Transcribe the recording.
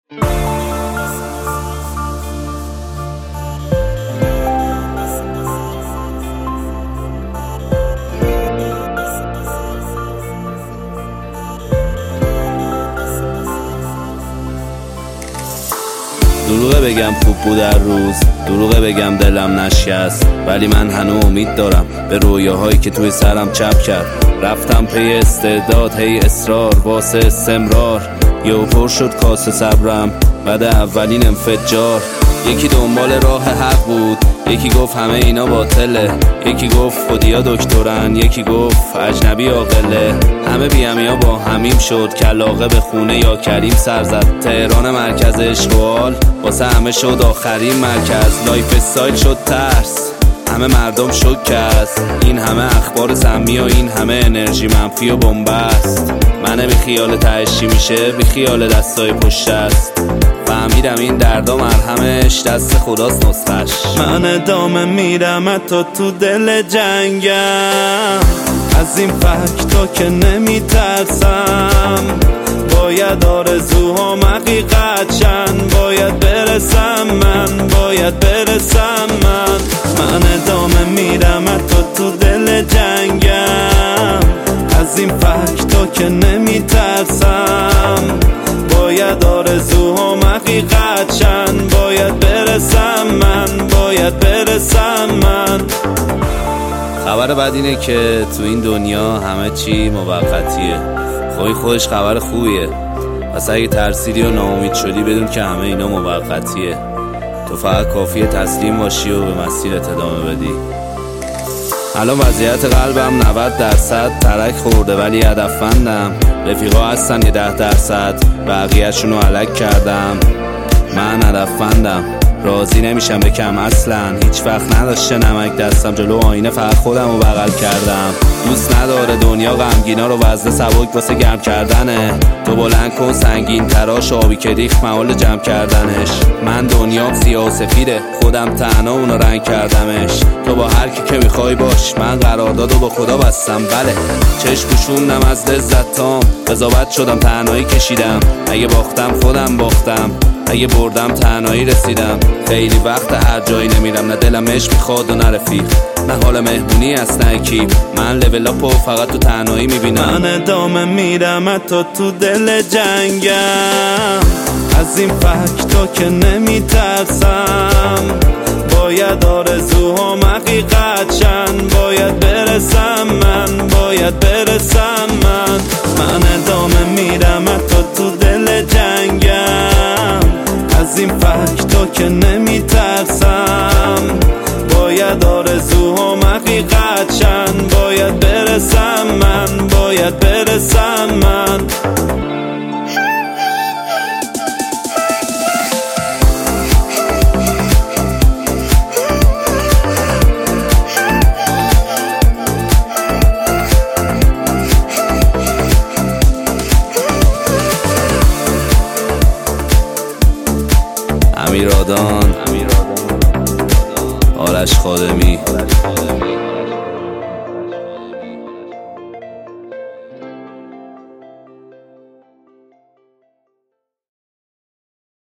دروغه بگم خوب بود در روز، دروغه بگم دلم نشکست، ولی من هنوز امید دارم به رویاهایی که توی سرم چپ کرد. رفتم پی استعداد، هی اصرار واسه استمرار، یه پر شد کاسه صبرم بعد اولین انفجار. یکی دنبال راه حق بود، یکی گفت همه اینا باطله، یکی گفت خودیا دکترن، یکی گفت اجنبی عاقله. همه بی‌همیا با همیم شد، کلاغه به خونه یا کریم سر زد. تهران مرکز اشغال واسه همه شد آخرین مرکز. لایف استایل شد ترس، همه مردم شکست. این همه اخبار سمی و این همه انرژی منفی و بنبست. منه بی خیال تهش چی میشه، بی خیال دستای پشت است. فهمیدم این دردا مرهمش دست خداست نسخش. من ادامه میرم حتی تو دل جنگم، از این فکتا که نمیترسم. باید آرزوهام حقیقت شن، باید برسم من، باید برسم من ادامه میرم حتی تو دل جنگم، از این فکتا که نمیترسم. باید آرزوهام حقیقت شن، باید برسم من، باید برسم من. خبر بد اینه که تو این دنیا همه چی موقتیه. خودش خبر خوبیه، پس اگه ترسیدی و ناامید شدی بدون که همه اینا موقتیه. تو فقط کافیه تسلیم باشی و به مسیرت ادامه بدی. الان وضعیت قلبم 90% ترک خورده ولی هدفمندم. رفیقا هستن یه 10%، بقیه‌شونو علک کردم. من هدفمندم، راضی نمیشم بکم اصلا. هیچ وقت نداشته نمک دستم، جلو آینه فقط خودم رو بغل کردم. دوست نداره دنیا غمگینا رو وزن سبک واسه گرم کردنه. تو بلند کن سنگین تراش، آبی که ریخت محال جمع کردنش. من دنیام سیاه و سفیده، خودم تنها اونو رنگ کردمش. تو با هر کی که میخوای باش، من قراردادو با خدا بستم. بله چشم پوشوندم از لذت تام، قضاوت شدم تنهایی کشیدم. اگه باختم خودم باختم، اگه بردم تنهایی رسیدم. خیلی وقت هر جایی نمیرم، نه دلم عشق میخواد و نه رفیق، نه حال مهمونی است نه اکیپ. من لول اپو فقط تو تنهایی میبینم. من ادامه میرم حتی تو دل جنگم، از این فکتا که نمیترسم. باید آرزوهام حقیقت شن، باید برسم من، باید برسم من ادامه میرم حتی تو دل جنگم، از این فکتا که نمیترسم. باید آرزوهام حقیقت شن، باید برسم من، باید برسم من. امیرادان، آرش خادمی.